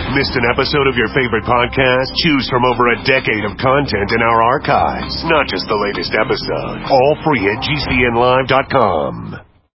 Missed an episode of your favorite podcast? Choose from over a decade of content in our archives, not just the latest episode. All free at GCNlive.com.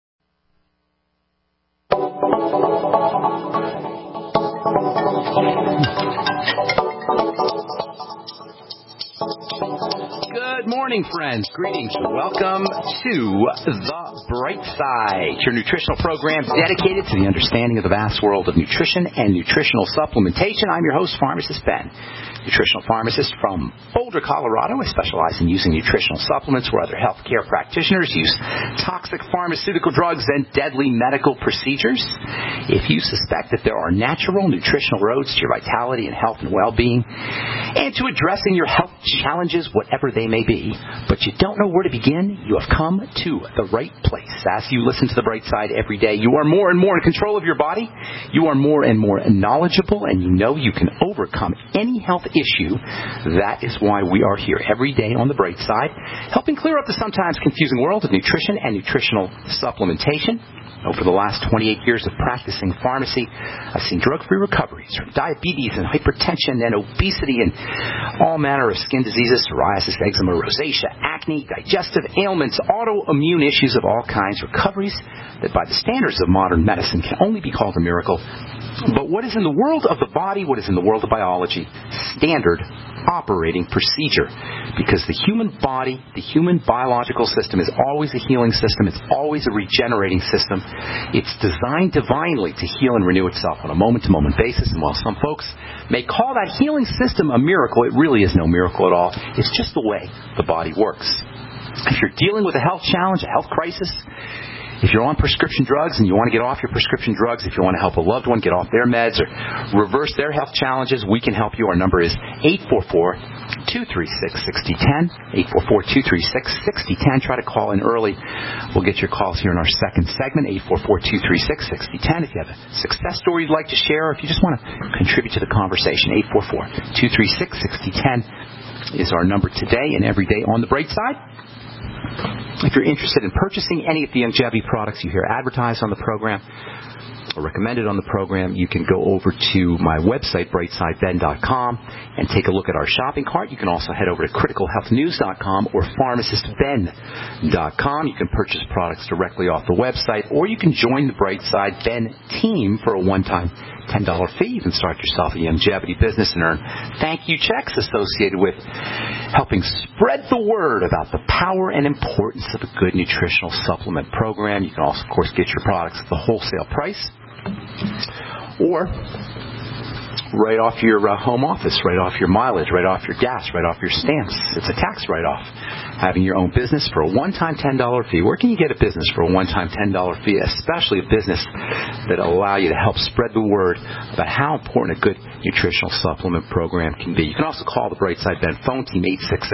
Good morning, friends. Greetings. Welcome to The Bright Side, your nutritional program dedicated to the understanding of the vast world of nutrition and nutritional supplementation. I'm your host, Pharmacist Ben, nutritional pharmacist from Boulder, Colorado. I specialize in using nutritional supplements where other healthcare practitioners use toxic pharmaceutical drugs and deadly medical procedures. If you suspect that there are natural nutritional roads to your vitality and health and well-being and to addressing your health challenges, whatever they may be, but you don't know where to begin, you have come to the right place. As you listen to The Bright Side every day, you are more and more in control of your body. You are more and more knowledgeable, and you know you can overcome any health issue. That is why we are here every day on The Bright Side, helping clear up the sometimes confusing world of nutrition and nutritional supplementation. Over the last 28 years of practicing pharmacy, I've seen drug-free recoveries from diabetes and hypertension and obesity and all manner of skin diseases, psoriasis, eczema, rosacea, acne, digestive ailments, autoimmune issues of all kinds, recoveries that by the standards of modern medicine can only be called a miracle. But what is in the world of the body, what is in the world of biology? Standard operating procedure. Because the human body, the human biological system is always a healing system. It's always a regenerating system. It's designed divinely to heal and renew itself on a moment-to-moment basis. And while some folks may call that healing system a miracle, it really is no miracle at all. It's just the way the body works. If you're dealing with a health challenge, a health crisis, if you're on prescription drugs and you want to get off your prescription drugs, if you want to help a loved one get off their meds or reverse their health challenges, we can help you. Our number is 844-236-6010, 844-236-6010. Try to call in early. We'll get your calls here in our second segment, 844-236-6010. If you have a success story you'd like to share, or if you just want to contribute to the conversation, 844-236-6010 is our number today and every day on The Bright Side. If you're interested in purchasing any of the Youngevity products you hear advertised on the program or recommended on the program, you can go over to my website, brightsideben.com, and take a look at our shopping cart. You can also head over to criticalhealthnews.com or pharmacistben.com. You can purchase products directly off the website, or you can join the Brightside Ben team for a one-time $10 fee. You can start yourself a Youngevity business and earn thank you checks associated with helping spread the word about the power and importance of a good nutritional supplement program. You can also, of course, get your products at the wholesale price or right off your home office, right off your mileage, right off your gas, right off your stamps. It's a tax write-off. Having your own business for a one-time $10 fee. Where can you get a business for a one-time $10 fee, especially a business that will allow you to help spread the word about how important a good nutritional supplement program can be? You can also call the Brightside Ben phone team,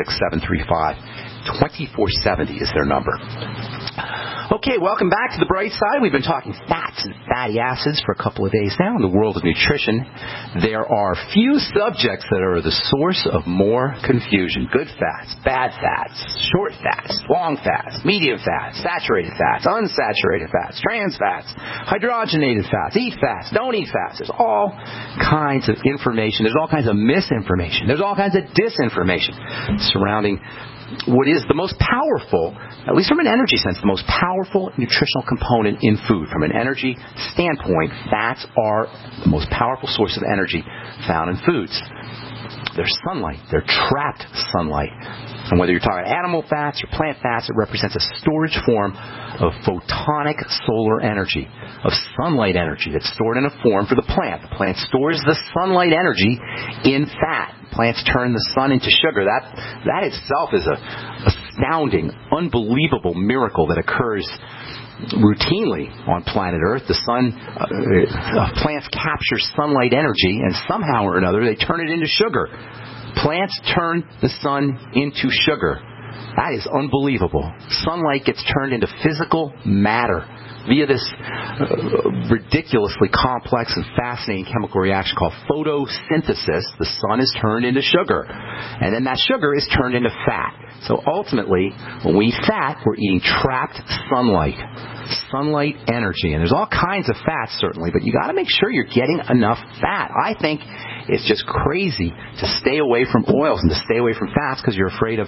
866-735-2470 is their number. Okay, welcome back to The Bright Side. We've been talking fats and fatty acids for a couple of days now in the world of nutrition. There are few subjects that are the source of more confusion. Good fats, bad fats, short fats, long fats, medium fats, saturated fats, unsaturated fats, trans fats, hydrogenated fats, eat fats, don't eat fats. There's all kinds of information. There's all kinds of misinformation. There's all kinds of disinformation surrounding what is the most powerful, at least from an energy sense, the most powerful nutritional component in food. From an energy standpoint, fats are the most powerful source of energy found in foods. They're sunlight. They're trapped sunlight. And whether you're talking animal fats or plant fats, it represents a storage form of photonic solar energy, of sunlight energy that's stored in a form for the plant. The plant stores the sunlight energy in fat. Plants turn the sun into sugar. That itself is a astounding, unbelievable miracle that occurs routinely on planet Earth. The sun, plants capture sunlight energy, and somehow or another they turn it into sugar. Plants turn the sun into sugar. That is unbelievable. Sunlight gets turned into physical matter via this ridiculously complex and fascinating chemical reaction called photosynthesis. The sun is turned into sugar, and then that sugar is turned into fat. So ultimately, when we eat fat, we're eating trapped sunlight energy. And there's all kinds of fats, certainly, but you got to make sure you're getting enough fat. I think it's just crazy to stay away from oils and to stay away from fats because you're afraid of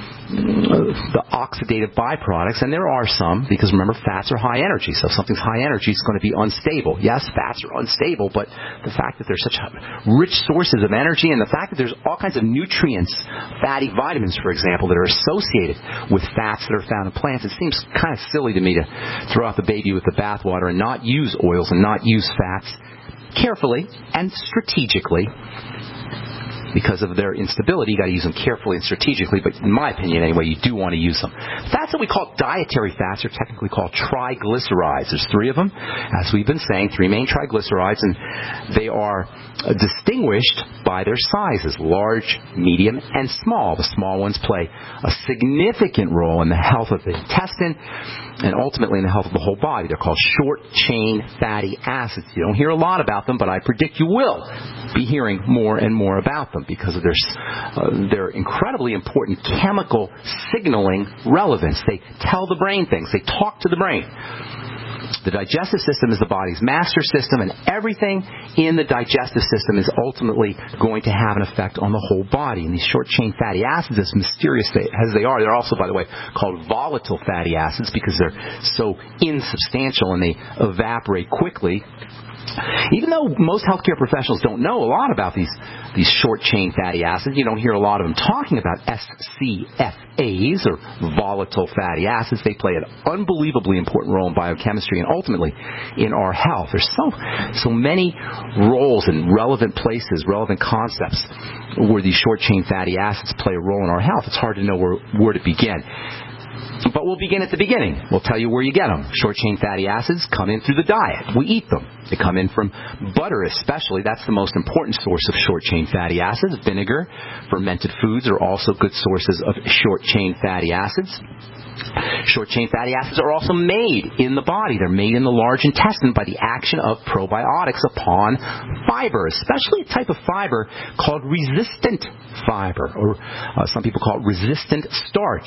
the oxidative byproducts, and there are some, because remember, fats are high energy, so if something's high energy, it's going to be unstable. Yes, fats are unstable, but the fact that they're such rich sources of energy, and the fact that there's all kinds of nutrients, fatty vitamins, for example, that are associated with fats that are found in plants, it seems kind of silly to me to throw out the baby with the bathwater and not use oils and not use fats carefully and strategically. Because of their instability, you got to use them carefully and strategically, but in my opinion anyway, you do want to use them. Fats that we call dietary fats are technically called triglycerides. There's 3 of them, as we've been saying, 3 main triglycerides, and they are distinguished by their sizes, large, medium, and small. The small ones play a significant role in the health of the intestine and ultimately in the health of the whole body. They're called short-chain fatty acids. You don't hear a lot about them, but I predict you will be hearing more and more about them because of their incredibly important chemical signaling relevance. They tell the brain things. They talk to the brain. The digestive system is the body's master system, and everything in the digestive system is ultimately going to have an effect on the whole body. And these short-chain fatty acids, as mysterious as they are, they're also, by the way, called volatile fatty acids because they're so insubstantial and they evaporate quickly. Even though most healthcare professionals don't know a lot about these short-chain fatty acids, you don't hear a lot of them talking about SCFAs, or volatile fatty acids. They play an unbelievably important role in biochemistry and ultimately in our health. There's so many roles and relevant places, relevant concepts where these short-chain fatty acids play a role in our health. It's hard to know where to begin. But we'll begin at the beginning. We'll tell you where you get them. Short-chain fatty acids come in through the diet. We eat them. They come in from butter especially. That's the most important source of short-chain fatty acids. Vinegar, fermented foods are also good sources of short-chain fatty acids. Short-chain fatty acids are also made in the body. They're made in the large intestine by the action of probiotics upon fiber, especially a type of fiber called resistant fiber, or some people call it resistant starch.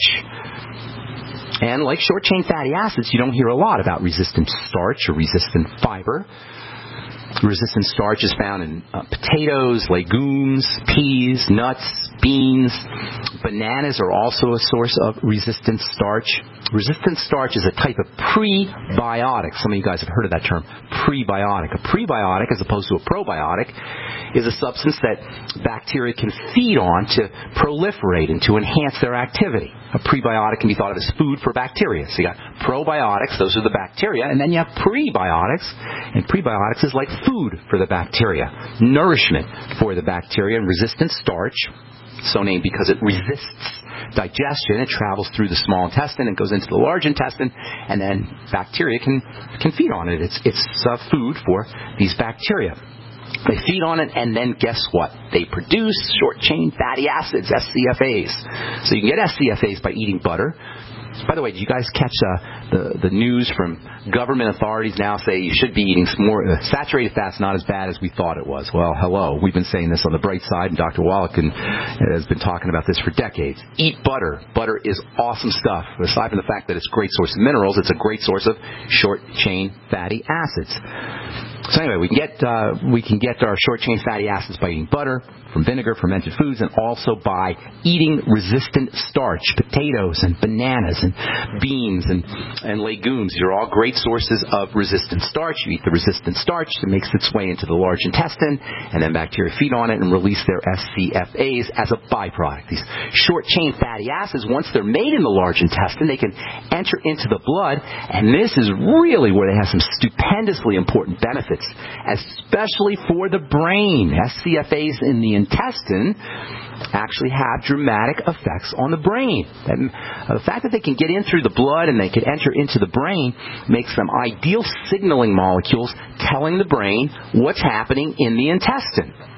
And like short-chain fatty acids, you don't hear a lot about resistant starch or resistant fiber. Resistant starch is found in potatoes, legumes, peas, nuts, beans. Bananas are also a source of resistant starch. Resistant starch is a type of prebiotic. Some of you guys have heard of that term, prebiotic. A prebiotic, as opposed to a probiotic, is a substance that bacteria can feed on to proliferate and to enhance their activity. A prebiotic can be thought of as food for bacteria. So you got probiotics, those are the bacteria, and then you have prebiotics, and prebiotics is like food for the bacteria, nourishment for the bacteria. And resistant starch, so named because it resists digestion. It travels through the small intestine and goes into the large intestine, and then bacteria can feed on it. It's food for these bacteria. They feed on it, and then guess what? They produce short-chain fatty acids, SCFAs. So you can get SCFAs by eating butter. By the way, did you guys catch the news from government authorities now say you should be eating some more saturated fats? Not as bad as we thought it was. Well, hello. We've been saying this on the bright side, and Dr. Wallach has been talking about this for decades. Eat butter. Butter is awesome stuff. Aside from the fact that it's a great source of minerals, it's a great source of short-chain fatty acids. So anyway, we can get our short-chain fatty acids by eating butter, from vinegar, fermented foods, and also by eating resistant starch, potatoes and bananas and beans and legumes. These are all great sources of resistant starch. You eat the resistant starch, it makes its way into the large intestine, and then bacteria feed on it and release their SCFAs as a byproduct. These short-chain fatty acids, once they're made in the large intestine, they can enter into the blood, and this is really where they have some stupendously important benefits, especially for the brain. SCFAs in the intestine actually have dramatic effects on the brain. The fact that they can get in through the blood and they can enter into the brain makes them ideal signaling molecules telling the brain what's happening in the intestine.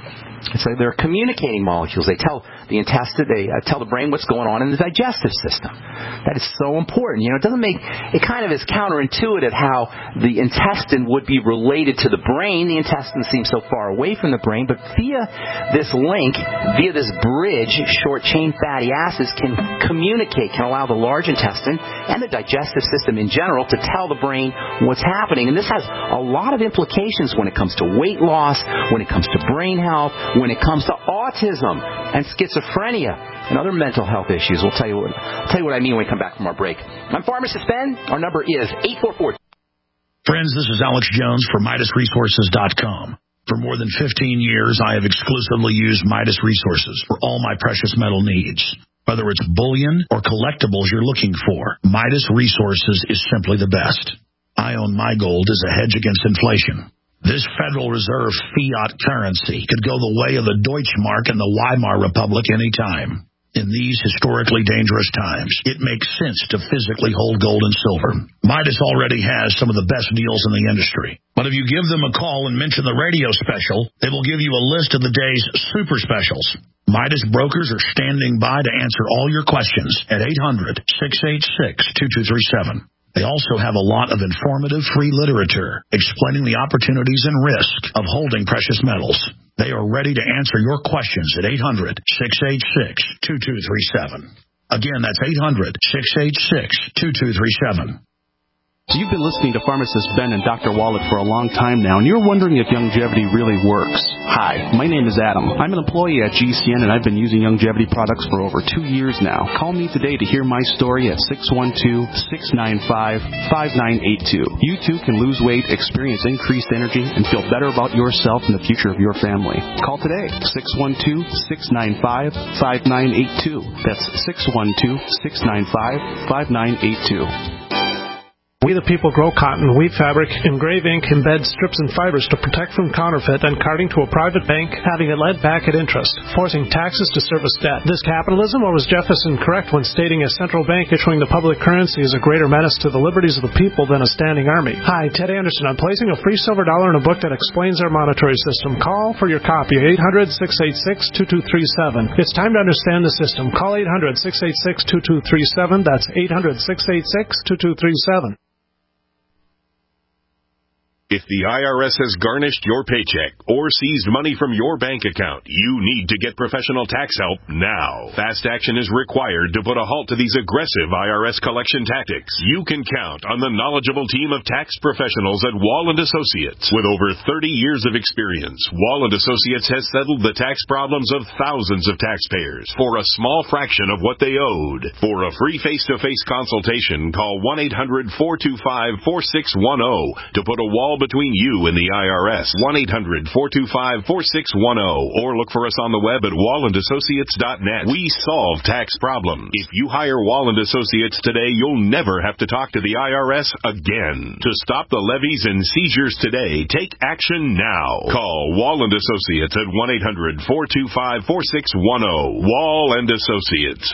So they're communicating molecules. They tell the intestine, they tell the brain what's going on in the digestive system. That is so important. It kind of is counterintuitive how the intestine would be related to the brain. The intestine seems so far away from the brain, but via this link, via this bridge, short-chain fatty acids can communicate, can allow the large intestine and the digestive system in general to tell the brain what's happening. And this has a lot of implications when it comes to weight loss, when it comes to brain health, when it comes to autism and schizophrenia and other mental health issues. I'll tell you what I mean when we come back from our break. I'm Pharmacist Ben. Our number is 844. Friends, this is Alex Jones for MidasResources.com. For more than 15 years, I have exclusively used Midas Resources for all my precious metal needs. Whether it's bullion or collectibles you're looking for, Midas Resources is simply the best. I own my gold as a hedge against inflation. This Federal Reserve fiat currency could go the way of the Deutschmark and the Weimar Republic any time. In these historically dangerous times, it makes sense to physically hold gold and silver. Midas already has some of the best deals in the industry. But if you give them a call and mention the radio special, they will give you a list of the day's super specials. Midas brokers are standing by to answer all your questions at 800-686-2237. They also have a lot of informative free literature explaining the opportunities and risk of holding precious metals. They are ready to answer your questions at 800-686-2237. Again, that's 800-686-2237. So you've been listening to Pharmacist Ben and Dr. Wallach for a long time now, and you're wondering if Youngevity really works. Hi, my name is Adam. I'm an employee at GCN, and I've been using Youngevity products for over 2 years now. Call me today to hear my story at 612-695-5982. You too can lose weight, experience increased energy, and feel better about yourself and the future of your family. Call today, 612-695-5982. That's 612-695-5982. We the people grow cotton, weave fabric, engrave ink, embed strips and fibers to protect from counterfeit and carting to a private bank, having it lent back at interest, forcing taxes to service debt. This capitalism, or was Jefferson correct when stating a central bank issuing the public currency is a greater menace to the liberties of the people than a standing army? Hi, Ted Anderson. I'm placing a free silver dollar in a book that explains our monetary system. Call for your copy, 800-686-2237. It's time to understand the system. Call 800-686-2237. That's 800-686-2237. If the IRS has garnished your paycheck or seized money from your bank account, you need to get professional tax help now. Fast action is required to put a halt to these aggressive IRS collection tactics. You can count on the knowledgeable team of tax professionals at Wall & Associates. With over 30 years of experience, Wall & Associates has settled the tax problems of thousands of taxpayers for a small fraction of what they owed. For a free face-to-face consultation, call 1-800-425-4610 to put a wall between you and the IRS. 1-800-425-4610 or look for us on the web at wallandassociates.net. We solve tax problems. If you hire Wall & Associates today, you'll never have to talk to the IRS again. To stop the levies and seizures today, take action now. Call Wall & Associates at 1-800-425-4610. Wall & Associates.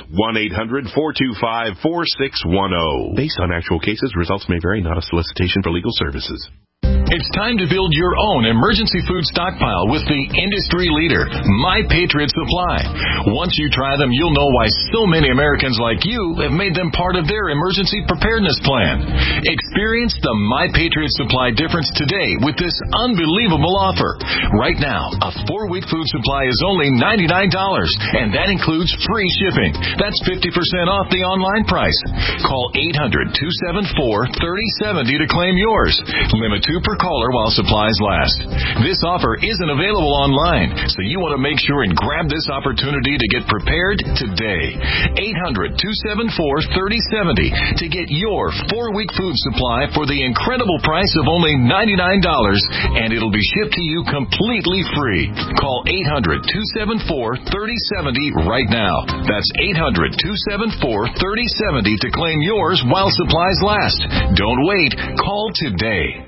1-800-425-4610. Based on actual cases, results may vary, not a solicitation for legal services. It's time to build your own emergency food stockpile with the industry leader, My Patriot Supply. Once you try them, you'll know why so many Americans like you have made them part of their emergency preparedness plan. Experience the My Patriot Supply difference today with this unbelievable offer. Right now, a 4-week food supply is only $99, and that includes free shipping. That's 50% off the online price. Call 800-274-3070 to claim yours. Limit 2 per caller while supplies last. This offer isn't available online, so you want to make sure and grab this opportunity to get prepared today. 800-274-3070 to get your 4-week food supply for the incredible price of only $99, and it'll be shipped to you completely free. Call 800-274-3070 right now. That's 800-274-3070 to claim yours while supplies last. Don't wait. Call today.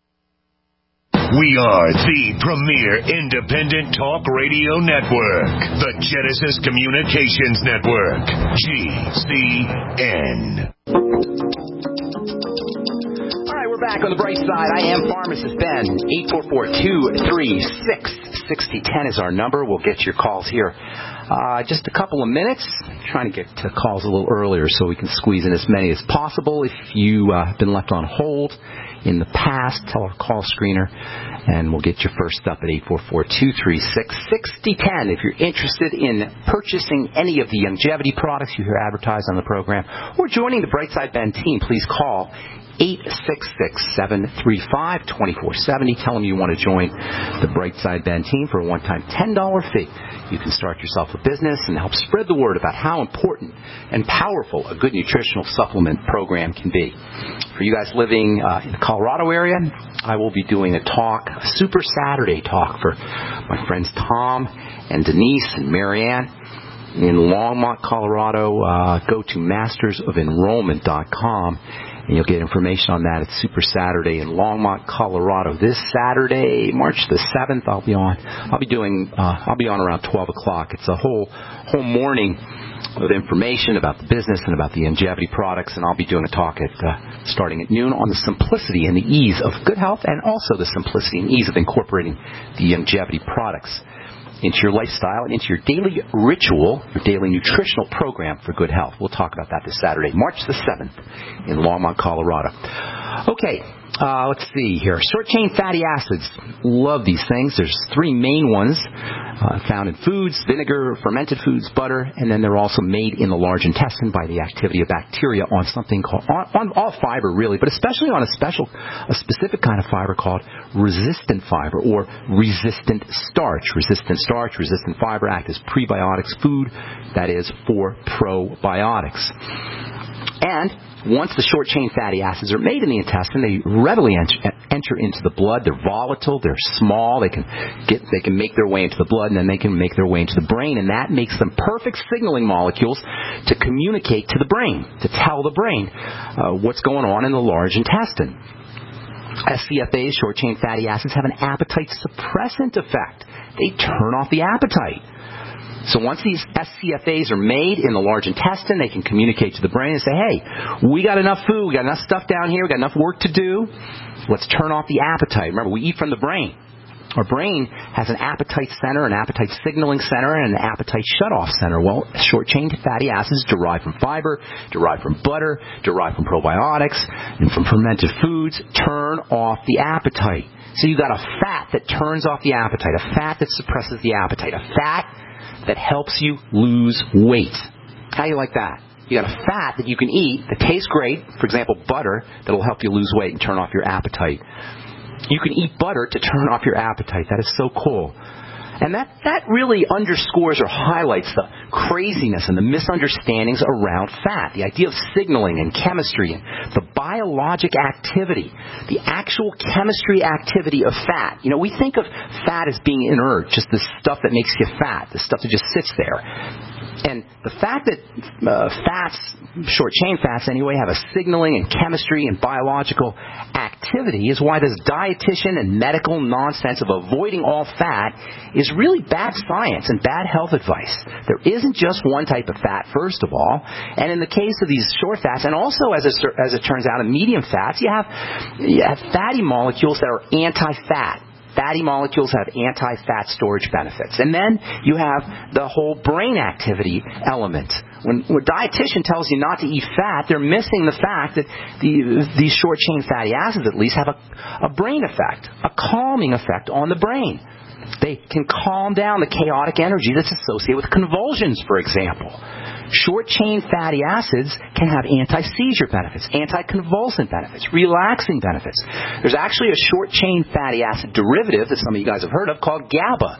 We are the premier independent talk radio network, the Genesis Communications Network, GCN. All right, we're back on the bright side. I am Pharmacist Ben, 844-236-6000. 6010 is our number. We'll get your calls here. Just a couple of minutes. Trying to get to calls a little earlier so we can squeeze in as many as possible. If you have been left on hold in the past, tell our call screener, and we'll get you first up at 844-236-6010. If you're interested in purchasing any of the longevity products you hear advertised on the program or joining the Brightside Ben team, please call 866-735-2470. Tell them you want to join the Brightside Ben team for a one-time $10 fee. You can start yourself a business and help spread the word about how important and powerful a good nutritional supplement program can be. For you guys living in the Colorado area, I will be doing a talk, a Super Saturday talk for my friends Tom and Denise and Marianne in Longmont, Colorado. Go to mastersoфenrollment.com. And you'll get information on that. It's Super Saturday in Longmont, Colorado. This Saturday, March the 7th, I'll be on around 12 o'clock. It's a whole morning of information about the business and about the longevity products, and I'll be doing a talk starting at noon on the simplicity and the ease of good health, and also the simplicity and ease of incorporating the longevity products into your lifestyle and into your daily ritual, your daily nutritional program for good health. We'll talk about that this Saturday, March the 7th in Longmont, Colorado. Okay, let's see here. Short-chain fatty acids. Love these things. There's three main ones found in foods: vinegar, fermented foods, butter, and then they're also made in the large intestine by the activity of bacteria on something called, on all fiber really, but especially on a specific kind of fiber called resistant fiber or resistant starch. Resistant starch, resistant fiber act as prebiotics, food that is for probiotics. And once the short-chain fatty acids are made in the intestine, they readily enter into the blood. They're volatile. They're small. They can make their way into the blood, and then they can make their way into the brain, and that makes them perfect signaling molecules to communicate to the brain, to tell the brain what's going on in the large intestine. SCFAs, short-chain fatty acids, have an appetite suppressant effect. They turn off the appetite. So once these SCFAs are made in the large intestine, they can communicate to the brain and say, hey, we got enough food, we got enough stuff down here, we got enough work to do. Let's turn off the appetite. Remember, we eat from the brain. Our brain has an appetite center, an appetite signaling center, and an appetite shutoff center. Well, short-chain fatty acids derived from fiber, derived from butter, derived from probiotics, and from fermented foods turn off the appetite. So you've got a fat that turns off the appetite, a fat that suppresses the appetite, a fat that helps you lose weight. How do you like that? You got a fat that you can eat that tastes great, for example, butter, that will help you lose weight and turn off your appetite. You can eat butter to turn off your appetite. That is so cool. And that really underscores or highlights the craziness and the misunderstandings around fat. The idea of signaling and chemistry and the biologic activity, the actual chemistry activity of fat. You know, we think of fat as being inert, just the stuff that makes you fat, the stuff that just sits there. And the fact that fats, short-chain fats anyway, have a signaling and chemistry and biological activity is why this dietitian and medical nonsense of avoiding all fat is really bad science and bad health advice. There isn't just one type of fat, first of all. And in the case of these short fats, and also as it turns out in medium fats, you have fatty molecules that are anti-fat. Fatty molecules have anti-fat storage benefits. And then you have the whole brain activity element. When a dietitian tells you not to eat fat, they're missing the fact that these short-chain fatty acids at least have a brain effect, a calming effect on the brain. They can calm down the chaotic energy that's associated with convulsions, for example. Short-chain fatty acids can have anti-seizure benefits, anti-convulsant benefits, relaxing benefits. There's actually a short-chain fatty acid derivative that some of you guys have heard of called GABA,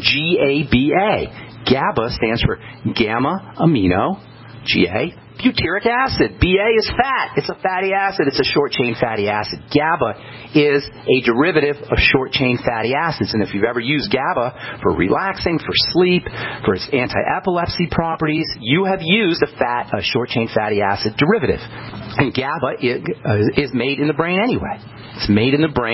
G-A-B-A. GABA stands for gamma-amino, G-A, butyric acid. BA is fat. It's a fatty acid. It's a short-chain fatty acid. GABA is a derivative of short-chain fatty acids. And if you've ever used GABA for relaxing, for sleep, for its anti-epilepsy properties, you have used a short-chain fatty acid derivative. And GABA is made in the brain anyway. It's made in the brain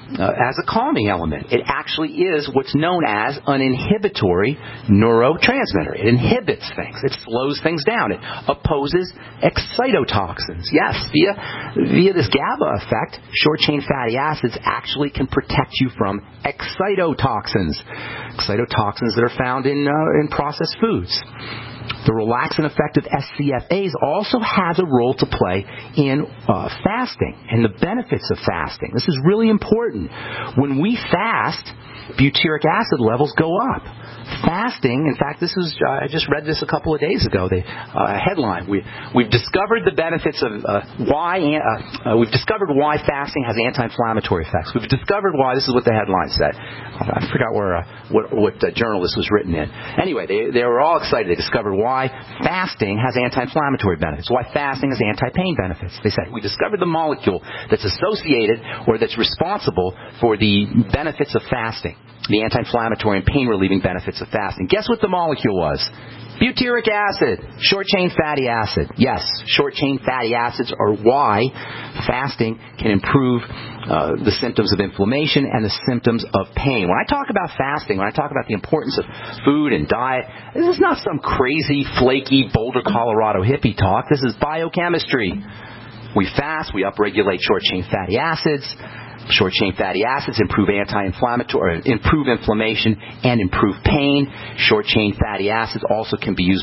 as a calming element. It actually is what's known as an inhibitory neurotransmitter. It inhibits things. It slows things down. It opposes excitotoxins. Yes, via this GABA effect, short-chain fatty acids actually can protect you from excitotoxins. Excitotoxins that are found in processed foods. The relaxant effect of SCFAs also has a role to play in fasting and the benefits of fasting. This is really important. When we fast, butyric acid levels go up. Fasting, in fact, I just read this a couple of days ago. The headline: We've discovered the benefits of we've discovered why fasting has anti-inflammatory effects. We've discovered why. This is what the headline said. I forgot what journal this was written in. Anyway, they were all excited. They discovered why fasting has anti-inflammatory benefits. Why fasting has anti-pain benefits. They said we discovered the molecule that's associated or that's responsible for the benefits of fasting. The anti-inflammatory and pain-relieving benefits of fasting. Guess what the molecule was? Butyric acid, short-chain fatty acid. Yes, short-chain fatty acids are why fasting can improve the symptoms of inflammation and the symptoms of pain. When I talk about fasting, when I talk about the importance of food and diet, this is not some crazy, flaky Boulder, Colorado hippie talk. This is biochemistry. We fast, we upregulate short-chain fatty acids. Short-chain fatty acids improve improve inflammation and improve pain. Short-chain fatty acids also can be used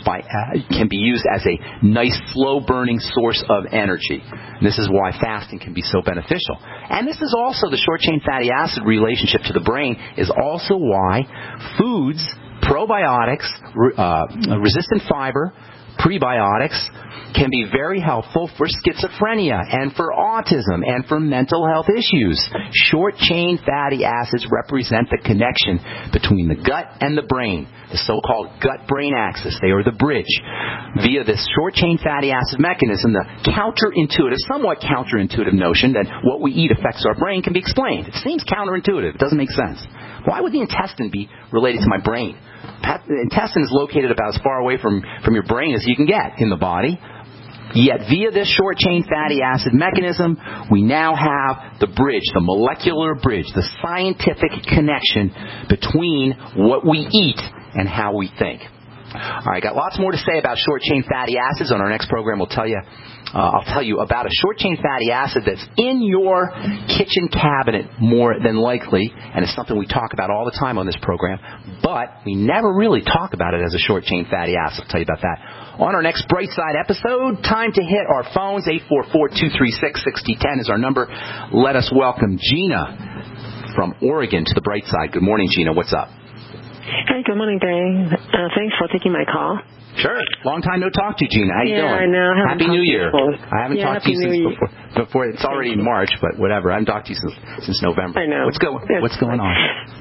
as a nice slow-burning source of energy. And this is why fasting can be so beneficial. And this is also the short-chain fatty acid relationship to the brain is also why foods, probiotics, resistant fiber, prebiotics can be very helpful for schizophrenia and for autism and for mental health issues. Short-chain fatty acids represent the connection between the gut and the brain, the so-called gut-brain axis. They are the bridge. Via this short-chain fatty acid mechanism, the somewhat counterintuitive notion that what we eat affects our brain can be explained. It seems counterintuitive. It doesn't make sense. Why would the intestine be related to my brain? The intestine is located about as far away from your brain as you can get in the body. Yet via this short-chain fatty acid mechanism, we now have the bridge, the molecular bridge, the scientific connection between what we eat and how we think. All right, got lots more to say about short-chain fatty acids. On our next program, I'll tell you about a short-chain fatty acid that's in your kitchen cabinet more than likely, and it's something we talk about all the time on this program, but we never really talk about it as a short-chain fatty acid. I'll tell you about that on our next Bright Side episode. Time to hit our phones. 844-236-6010 is our number. Let us welcome Gina from Oregon to the Bright Side. Good morning, Gina. What's up? Hey, good morning, Dave. Thanks for taking my call. Sure. Long time no talk to you, Gina. How you doing? I know. Happy New Year. I haven't talked to you since before. It's already March, but whatever. I haven't talked to you since November. I know. What's going on?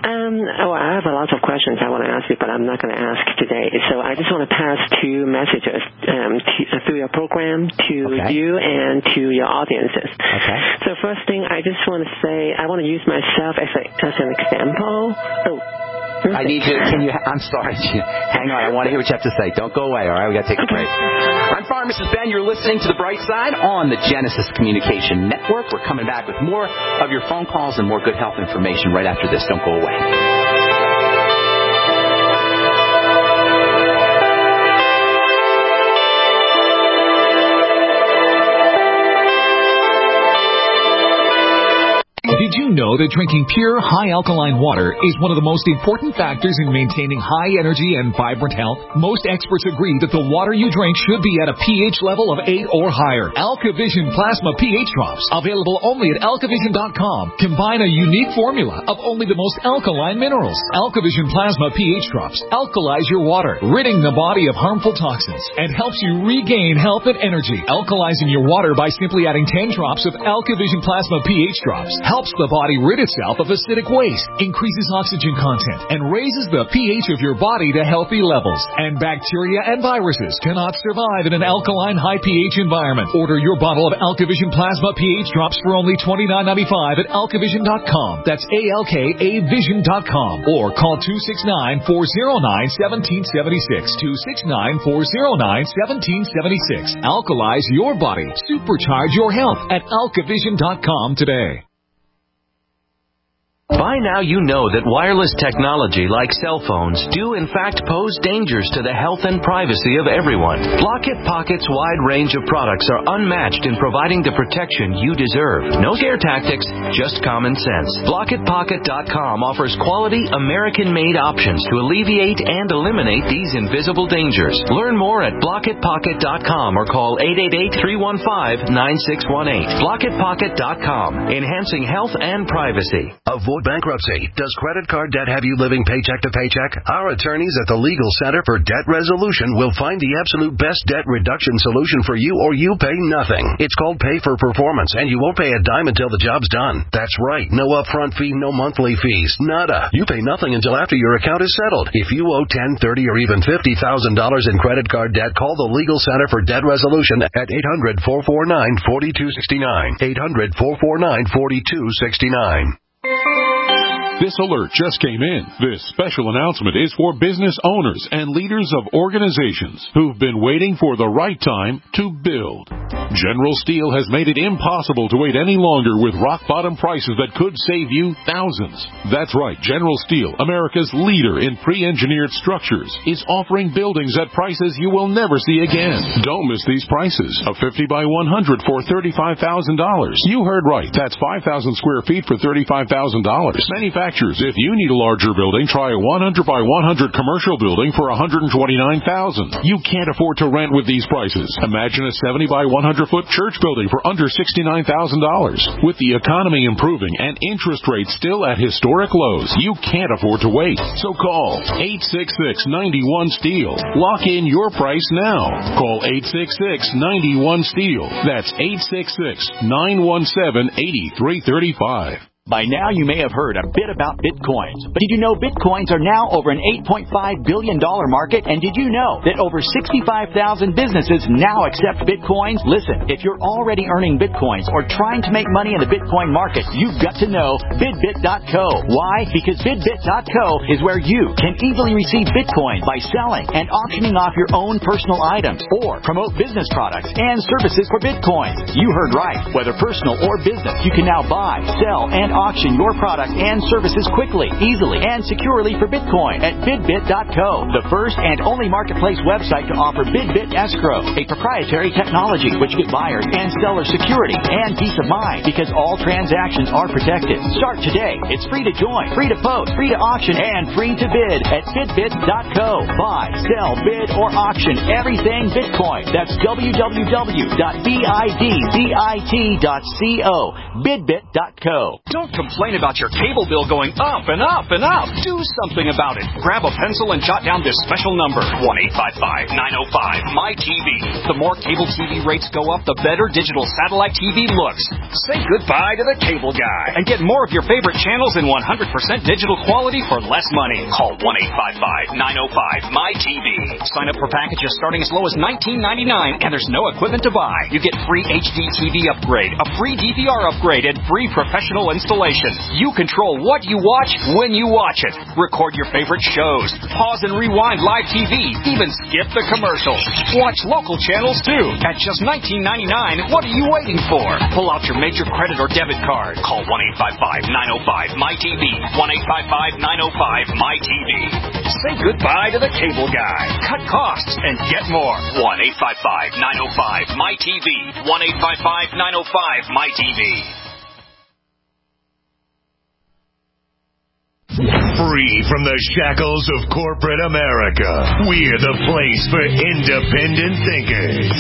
I have a lot of questions I want to ask you, but I'm not going to ask today. So I just want to pass two messages through your program to you and to your audiences. Okay. So first thing, I just want to say, I want to use myself as an example. I need you. I'm sorry, Gina. Hang on. I want to hear what you have to say. Don't go away, all right? We got to take a break. I'm Pharmacist Ben. You're listening to The Bright Side on the Genesis Communication Network. We're coming back with more of your phone calls and more good health information right after this. Don't go away. Did you know that drinking pure, high-alkaline water is one of the most important factors in maintaining high energy and vibrant health? Most experts agree that the water you drink should be at a pH level of 8 or higher. AlkaVision Plasma pH Drops, available only at alkavision.com, combine a unique formula of only the most alkaline minerals. AlkaVision Plasma pH Drops alkalize your water, ridding the body of harmful toxins, and helps you regain health and energy. Alkalizing your water by simply adding 10 drops of AlkaVision Plasma pH Drops helps the body rid itself of acidic waste, increases oxygen content, and raises the pH of your body to healthy levels. And bacteria and viruses cannot survive in an alkaline high pH environment. Order your bottle of AlkaVision Plasma pH Drops for only $29.95 at alkavision.com. That's ALKAvision.com. Or call 269-409-1776. 269-409-1776. Alkalize your body. Supercharge your health at alkavision.com today. By now you know that wireless technology like cell phones do in fact pose dangers to the health and privacy of everyone. Blockit Pocket's wide range of products are unmatched in providing the protection you deserve. No scare tactics, just common sense. BlockitPocket.com offers quality American-made options to alleviate and eliminate these invisible dangers. Learn more at BlockitPocket.com or call 888-315-9618. BlockitPocket.com, enhancing health and privacy. Avoid bankruptcy. Does credit card debt have you living paycheck to paycheck? Our attorneys at the Legal Center for Debt Resolution will find the absolute best debt reduction solution for you, or you pay nothing. It's called Pay for Performance, and you won't pay a dime until the job's done. That's right. No upfront fee, no monthly fees. Nada. You pay nothing until after your account is settled. If you owe $10,000, $30,000, or even $50,000 in credit card debt, call the Legal Center for Debt Resolution at 800-449-4269. 800-449-4269. This alert just came in. This special announcement is for business owners and leaders of organizations who've been waiting for the right time to build. General Steel has made it impossible to wait any longer with rock-bottom prices that could save you thousands. That's right, General Steel, America's leader in pre-engineered structures, is offering buildings at prices you will never see again. Don't miss these prices. A 50 by 100 for $35,000. You heard right. That's 5,000 square feet for $35,000. Manufacturers, if you need a larger building, try a 100 by 100 commercial building for $129,000. You can't afford to rent with these prices. Imagine a 70 by 100-foot church building for under $69,000. With the economy improving and interest rates still at historic lows, you can't afford to wait. So call 866-91-STEEL. Lock in your price now. Call 866-91-STEEL. That's 866-917-8335. By now, you may have heard a bit about Bitcoins. But did you know Bitcoins are now over an $8.5 billion market? And did you know that over 65,000 businesses now accept Bitcoins? Listen, if you're already earning Bitcoins or trying to make money in the Bitcoin market, you've got to know BidBit.co. Why? Because BidBit.co is where you can easily receive Bitcoin by selling and auctioning off your own personal items or promote business products and services for Bitcoins. You heard right. Whether personal or business, you can now buy, sell, and auction your product and services quickly, easily, and securely for Bitcoin at BidBit.co, the first and only marketplace website to offer BidBit Escrow, a proprietary technology which gives buyers and sellers security and peace of mind because all transactions are protected. Start today. It's free to join, free to post, free to auction, and free to bid at BidBit.co. Buy, sell, bid, or auction everything Bitcoin. That's www.bidbit.co. BidBit.co. Don't complain about your cable bill going up and up and up. Do something about it. Grab a pencil and jot down this special number, 1-855-905-MyTV. The more cable TV rates go up, the better digital satellite TV looks. Say goodbye to the cable guy and get more of your favorite channels in 100% digital quality for less money. Call 1-855-905-MyTV. Sign up for packages starting as low as $19.99, and there's no equipment to buy. You get free HD TV upgrade, a free DVR upgrade, and free professional installation. You control what you watch when you watch it. Record your favorite shows. Pause and rewind live TV. Even skip the commercials. Watch local channels too. At just $19.99, what are you waiting for? Pull out your major credit or debit card. Call 1-855-905-MyTV. 1-855-905-MyTV. Say goodbye to the cable guy. Cut costs and get more. 1-855-905-MyTV. 1-855-905-MyTV. Free from the shackles of corporate America, we're the place for independent thinkers.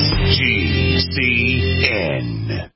GCN.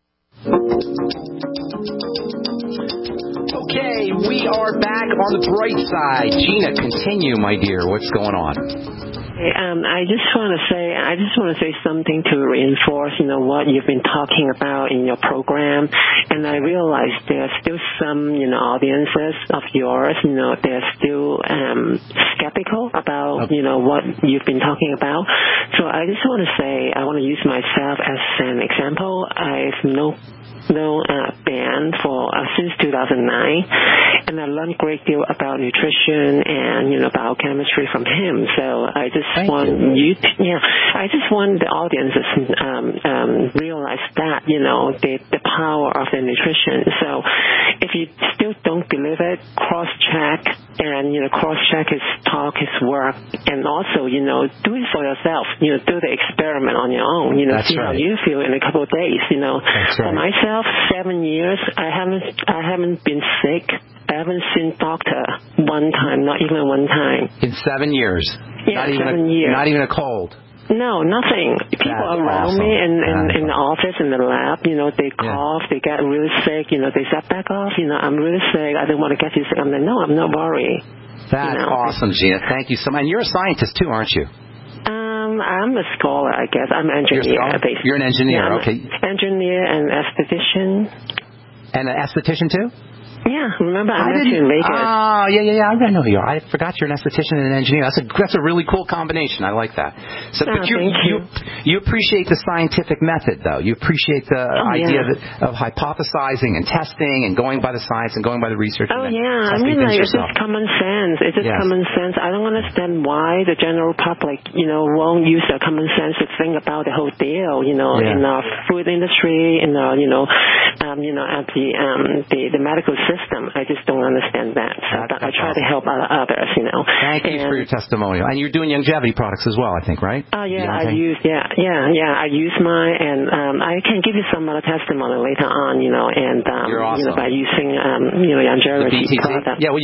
Okay, we are back on the bright side. Gina, continue, my dear. What's going on? I just want to say something to reinforce, what you've been talking about in your program. And I realize there's still some, audiences of yours, they're still skeptical about, what you've been talking about. So I just want to say, I want to use myself as an example. I've no band since 2009, and I learned a great deal about nutrition and biochemistry from him. So I just want the audiences realize that the power of the nutrition. So if you still don't believe it, cross-check and, cross-check his talk, his work, and also, do it for yourself. Do the experiment on your own. That's see right. how you feel in a couple of days. That's right. For myself, 7 years, I haven't been sick. I haven't seen doctor one time, not even one time. In 7 years? Yeah, 7 years. Not even a cold? No, nothing. People around me in the office, in the lab, they cough, they get really sick, they say, back off, I'm really sick, I don't want to get you sick. I'm like, no, I'm not worried. That's awesome, Gina. Thank you so much. And you're a scientist too, aren't you? I'm a scholar, I guess. I'm an engineer, basically. You're an engineer, okay. Engineer and esthetician. And an esthetician too? Yeah, remember I met you in Vegas. Oh, yeah. I know who you are. I forgot you're an esthetician and an engineer. That's a really cool combination. I like that. So, but you appreciate the scientific method, though. You appreciate the idea of hypothesizing and testing and going by the science and going by the research. Oh, yeah. I mean, it's just common sense. It's just common sense. I don't understand why the general public, won't use their common sense to think about the whole deal, in our food industry, in our, at the medical system. I just don't understand that. So I try to help others, Thank you for your testimonial. And you're doing longevity products as well, I think, right? Oh, yeah, I use mine, and I can give you some other testimony later on, and you're awesome. By using, longevity products. Yeah, well,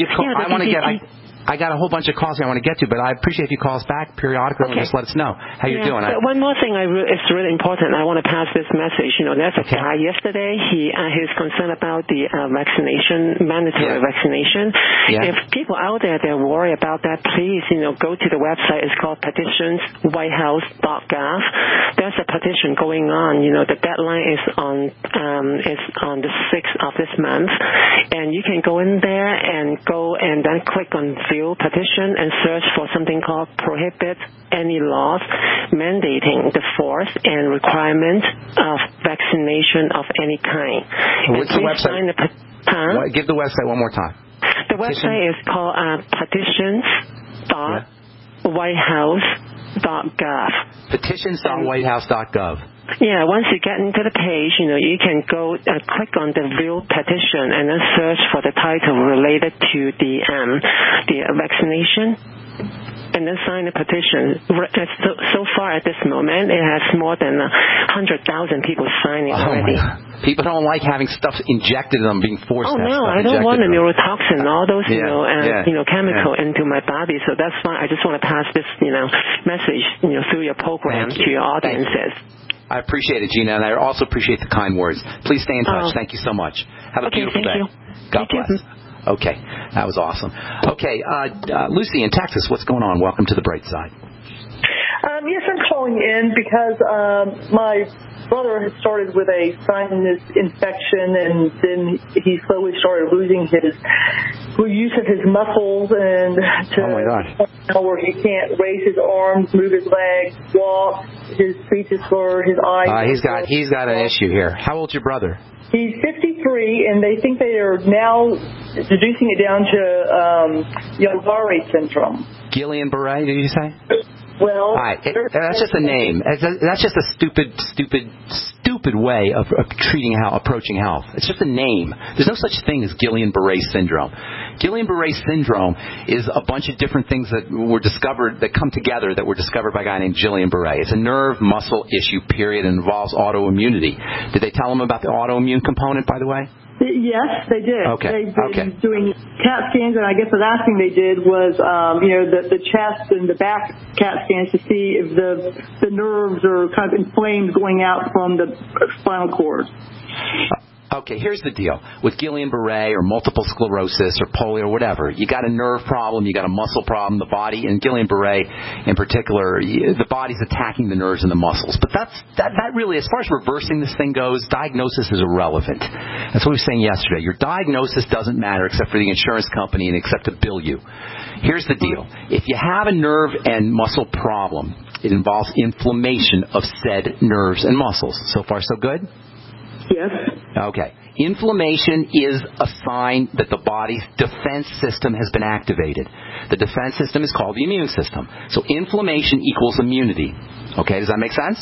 I got a whole bunch of calls I want to get to, but I appreciate if you call us back periodically and just let us know how you're doing. One more thing it's really important. I want to pass this message. There's a guy yesterday. He's concerned about the vaccination, mandatory vaccination. Yeah. If people out there, they're worried about that, please, go to the website. It's called petitionswhitehouse.gov. There's a petition going on. The deadline is on the 6th of this month. And you can go in there and then click on view petition and search for something called prohibit any laws mandating the force and requirement of vaccination of any kind. What's the website? Give the website one more time. The website is called petitions.whitehouse.gov. Petitions.whitehouse.gov. Yeah, once you get into the page, you can go click on the view petition and then search for the title related to the vaccination, and then sign the petition. So far at this moment, it has more than 100,000 people signing already. People don't like having stuff injected in them, being forced. Oh no, I don't want a neurotoxin, all those chemical into my body. So that's why I just want to pass this message through your program to your audiences. I appreciate it, Gina, and I also appreciate the kind words. Please stay in touch. Thank you so much. Have a beautiful day. God bless. Okay, that was awesome. Okay, Lucy in Texas, what's going on? Welcome to the Bright Side. Yes, I'm calling in because my brother had started with a sinus infection, and then he slowly started losing his use of his muscles, and where he can't raise his arms, move his legs, walk, his speech is slurred, his eyes. He's got an issue here. How old's your brother? He's 53, and they think they are now reducing it down to Guillain-Barré syndrome. Guillain-Barré, did you say? Well, that's just a name. That's just a stupid way of approaching health. It's just a name. There's no such thing as Guillain-Barré syndrome. Guillain-Barré syndrome is a bunch of different things that were discovered, that come together, that were discovered by a guy named Guillain-Barré. It's a nerve muscle issue, period, and involves autoimmunity. Did they tell him about the autoimmune component, by the way? Yes, they did. Okay. They've been doing CAT scans, and I guess the last thing they did was, the chest and the back CAT scans to see if the nerves are kind of inflamed going out from the spinal cord. Okay, here's the deal. With Guillain-Barré or multiple sclerosis or polio or whatever, you got a nerve problem, you got a muscle problem, the body, and Guillain-Barré in particular, the body's attacking the nerves and the muscles. But that really, as far as reversing this thing goes, diagnosis is irrelevant. That's what we were saying yesterday. Your diagnosis doesn't matter except for the insurance company and except to bill you. Here's the deal. If you have a nerve and muscle problem, it involves inflammation of said nerves and muscles. So far, so good? Yes. Okay. Inflammation is a sign that the body's defense system has been activated. The defense system is called the immune system. So inflammation equals immunity. Okay, does that make sense?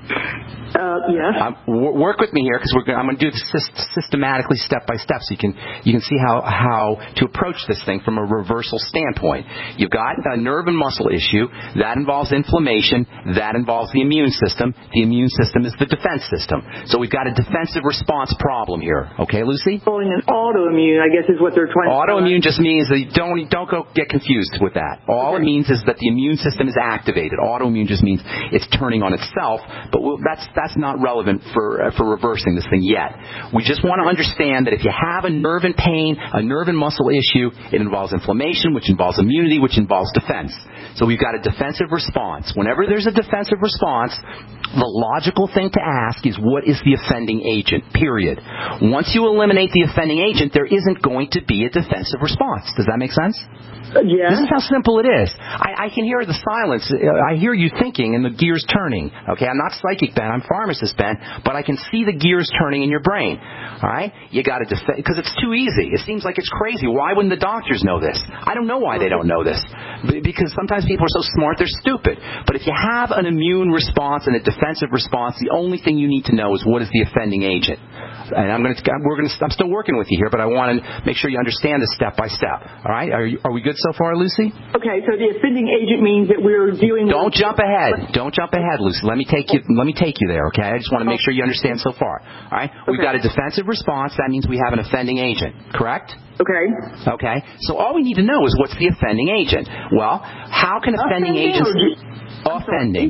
Yes. Work with me here because I'm going to do this systematically, step by step, so you can see how to approach this thing from a reversal standpoint. You've got a nerve and muscle issue that involves inflammation, that involves the immune system. The immune system is the defense system. So we've got a defensive response problem here. Okay, Lucy? Calling an autoimmune, I guess, is what they're trying to. Autoimmune just means that don't go get confused with that. All it means is that the immune system is activated. Autoimmune just means it's turning on itself, but that's not relevant for reversing this thing yet. We just want to understand that if you have a nerve and pain, a nerve and muscle issue, it involves inflammation, which involves immunity, which involves defense. So we've got a defensive response. Whenever there's a defensive response, the logical thing to ask is, what is the offending agent, period. Once you eliminate the offending agent, there isn't going to be a defensive response. Does that make sense? Yeah. This is how simple it is. I can hear the silence. I hear you thinking and the gears turning. Okay, I'm not psychic, Ben. I'm pharmacist, Ben. But I can see the gears turning in your brain. All right? You got to defend, because it's too easy. It seems like it's crazy. Why wouldn't the doctors know this? I don't know why they don't know this. Because sometimes people are so smart, they're stupid. But if you have an immune response and a defensive response, the only thing you need to know is, what is the offending agent? And I'm still working with you here, but I want to make sure you understand this step by step. All right? Are we good so far, Lucy? Okay, so the offending agent means that we're dealing with... Don't jump ahead. Don't jump ahead, Lucy. Let me take you there, okay? I just want to make sure you understand so far. All right? We've got a defensive response. That means we have an offending agent, correct? Okay. Okay. So all we need to know is, what's the offending agent? Well, how can offending agents... Offending.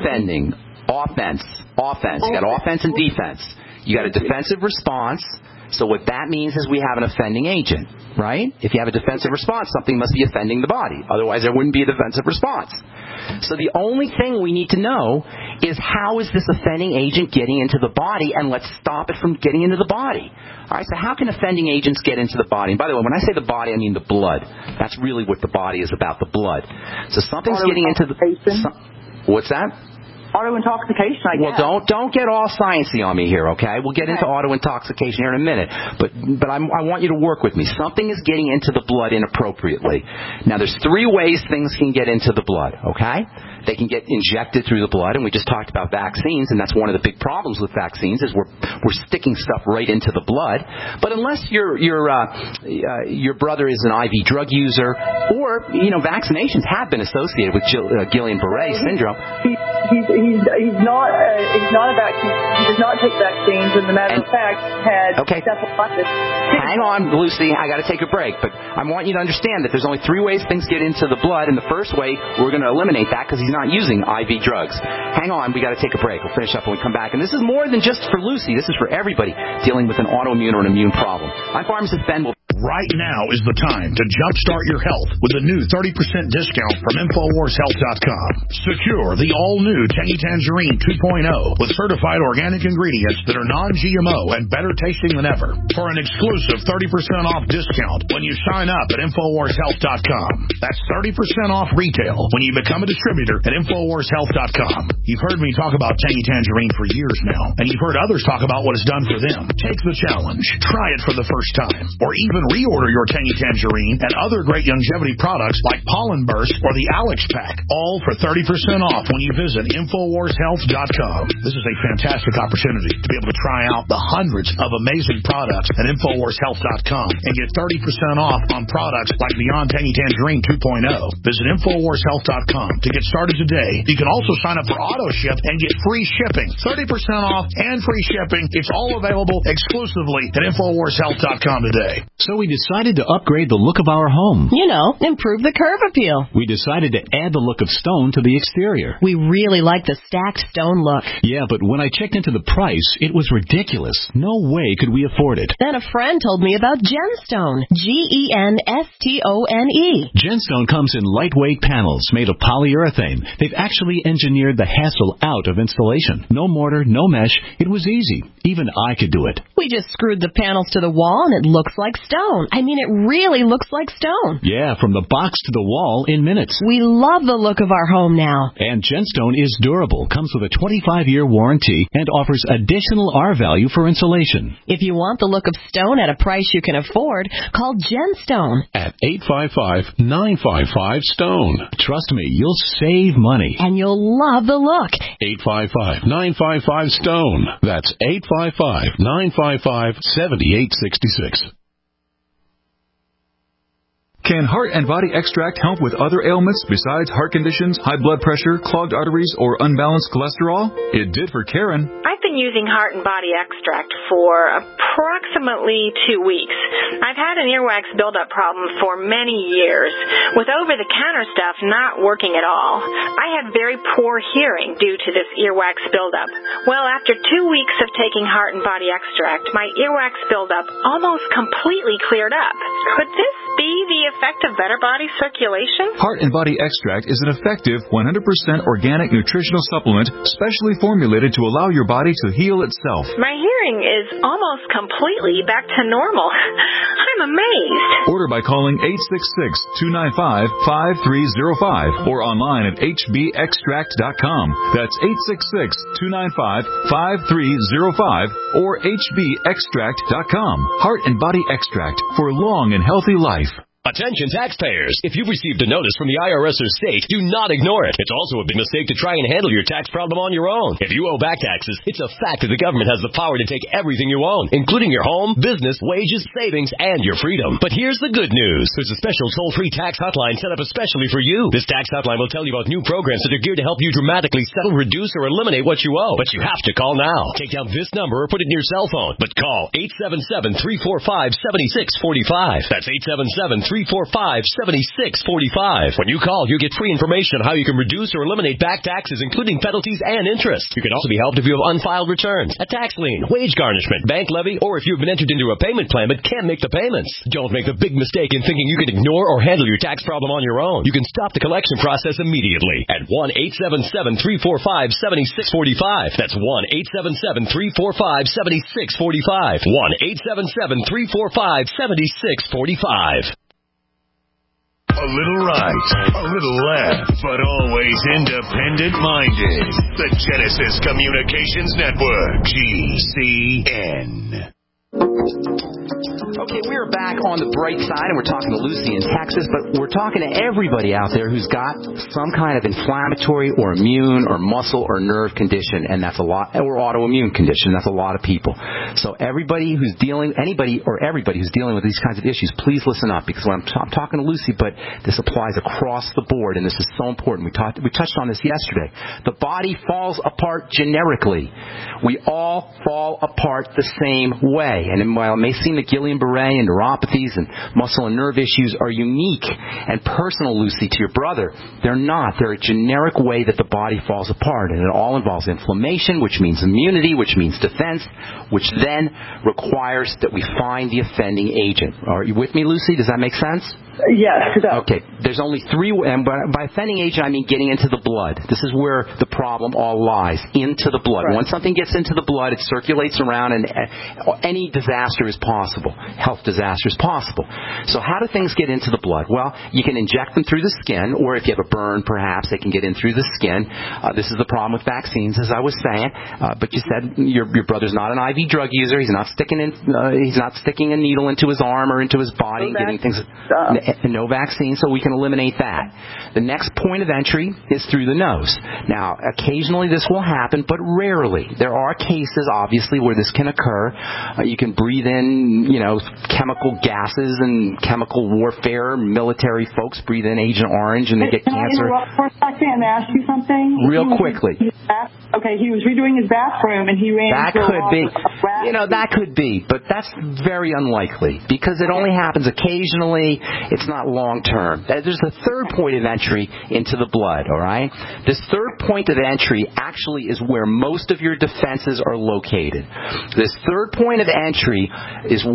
Offense. You got offense and defense. You got a defensive response. So what that means is we have an offending agent, right? If you have a defensive response, something must be offending the body. Otherwise, there wouldn't be a defensive response. So the only thing we need to know is, how is this offending agent getting into the body, and let's stop it from getting into the body. All right, so how can offending agents get into the body? And by the way, when I say the body, I mean the blood. That's really what the body is about, the blood. So something's getting into the... What's that? Auto-intoxication, I guess. Well, don't get all sciencey on me here, okay? We'll get into auto-intoxication here in a minute. But I want you to work with me. Something is getting into the blood inappropriately. Now, there's 3 ways things can get into the blood, okay? They can get injected through the blood, and we just talked about vaccines, and that's one of the big problems with vaccines, is we're sticking stuff right into the blood. But unless your brother is an IV drug user, or, vaccinations have been associated with Guillain-Barré syndrome. He's not a vaccine. He does not take vaccines, and the matter of fact, had encephalitis. Hang on, Lucy. I got to take a break, but I want you to understand that there's only 3 ways things get into the blood, and the first way, we're going to eliminate that because he's not using IV drugs. Hang on, we got to take a break. We'll finish up when we come back. And this is more than just for Lucy. This is for everybody dealing with an autoimmune or an immune problem. I'm pharmacist Ben. Right now is the time to jumpstart your health with a new 30% discount from InfoWarsHealth.com. Secure the all-new Tangy Tangerine 2.0 with certified organic ingredients that are non-GMO and better tasting than ever. For an exclusive 30% off discount when you sign up at InfoWarsHealth.com. That's 30% off retail when you become a distributor at InfoWarsHealth.com. You've heard me talk about Tangy Tangerine for years now, and you've heard others talk about what it's done for them. Take the challenge. Try it for the first time, or even reorder your Tangy Tangerine and other great longevity products like Pollen Burst or the Alex Pack, all for 30% off when you visit InfoWarsHealth.com. This is a fantastic opportunity to be able to try out the hundreds of amazing products at InfoWarsHealth.com and get 30% off on products like Beyond Tangy Tangerine 2.0. Visit InfoWarsHealth.com to get started today. You can also sign up for auto ship and get free shipping. 30% off and free shipping. It's all available exclusively at InfoWarsHealth.com today. So we decided to upgrade the look of our home. Improve the curb appeal. We decided to add the look of stone to the exterior. We really like the stacked stone look. Yeah, but when I checked into the price, it was ridiculous. No way could we afford it. Then a friend told me about Genstone. Genstone. Genstone comes in lightweight panels made of polyurethane. They've actually engineered the hassle out of installation. No mortar, no mesh. It was easy. Even I could do it. We just screwed the panels to the wall and it looks like stone. stone. I mean, it really looks like stone. Yeah, from the box to the wall in minutes. We love the look of our home now. And Gemstone is durable, comes with a 25-year warranty, and offers additional R-value for insulation. If you want the look of stone at a price you can afford, call Gemstone at 855-955-STONE. Trust me, you'll save money. And you'll love the look. 855-955-STONE. That's 855-955-7866. Can Heart and Body Extract help with other ailments besides heart conditions, high blood pressure, clogged arteries, or unbalanced cholesterol? It did for Karen. I've been using Heart and Body Extract for approximately 2 weeks. I've had an earwax buildup problem for many years, with over-the-counter stuff not working at all. I had very poor hearing due to this earwax buildup. Well, after 2 weeks of taking Heart and Body Extract, my earwax buildup almost completely cleared up. Could this be the effect of better body circulation? Heart and Body Extract is an effective 100% organic nutritional supplement specially formulated to allow your body to heal itself. My hearing is almost completely back to normal. I'm amazed. Order by calling 866-295-5305 or online at hbextract.com. That's 866-295-5305 or hbextract.com. Heart and Body Extract for long and healthy life. Attention taxpayers. If you've received a notice from the IRS or state, do not ignore it. It's also a big mistake to try and handle your tax problem on your own. If you owe back taxes, it's a fact that the government has the power to take everything you own, including your home, business, wages, savings, and your freedom. But here's the good news. There's a special toll-free tax hotline set up especially for you. This tax hotline will tell you about new programs that are geared to help you dramatically settle, reduce, or eliminate what you owe. But you have to call now. Take down this number or put it in your cell phone. But call 877-345-7645. That's 877-345-7645. When you call, you get free information on how you can reduce or eliminate back taxes, including penalties and interest. You can also be helped if you have unfiled returns, a tax lien, wage garnishment, bank levy, or if you've been entered into a payment plan but can't make the payments. Don't make the big mistake in thinking you can ignore or handle your tax problem on your own. You can stop the collection process immediately at 1-877-345-7645. That's 1-877-345-7645. 1-877-345-7645. A little right, a little left, but always independent-minded. The Genesis Communications Network, GCN. Okay, we're back on the bright side, and we're talking to Lucy in Texas, but we're talking to everybody out there who's got some kind of inflammatory or immune or muscle or nerve condition, and that's a lot, or autoimmune condition. That's a lot of people. So anybody who's dealing with these kinds of issues, please listen up, because when I'm talking to Lucy, but this applies across the board, and this is so important. We touched on this yesterday. The body falls apart generically. We all fall apart the same way. And while it may seem that Guillain-Barré and neuropathies and muscle and nerve issues are unique and personal, Lucy, to your brother, they're not. They're a generic way that the body falls apart. And it all involves inflammation, which means immunity, which means defense, which then requires that we find the offending agent. Are you with me, Lucy? Does that make sense? Yes, it does. Okay, there's only three, and by offending agent I mean getting into the blood. This is where the problem all lies, into the blood. Right. Once something gets into the blood, it circulates around, and any disaster is possible. Health disaster is possible. So how do things get into the blood? Well, you can inject them through the skin, or if you have a burn, perhaps they can get in through the skin. This is the problem with vaccines, as I was saying. But you said your brother's not an IV drug user. He's not sticking a needle into his arm or into his body, and getting things. No vaccine, so we can eliminate that. The next point of entry is through the nose. Now, occasionally this will happen, but rarely. There are cases, obviously, where this can occur. You can breathe in, chemical gases and chemical warfare. Military folks breathe in Agent Orange and they get cancer. Can I interrupt for a second and ask you something? Real quickly. Okay, he was redoing his bathroom and he ran into that could be, but that's very unlikely because it only happens occasionally. It's not long term. There's a third point of entry into the blood, all right? This third point of entry actually is where most of your defenses are located. This third point of entry is where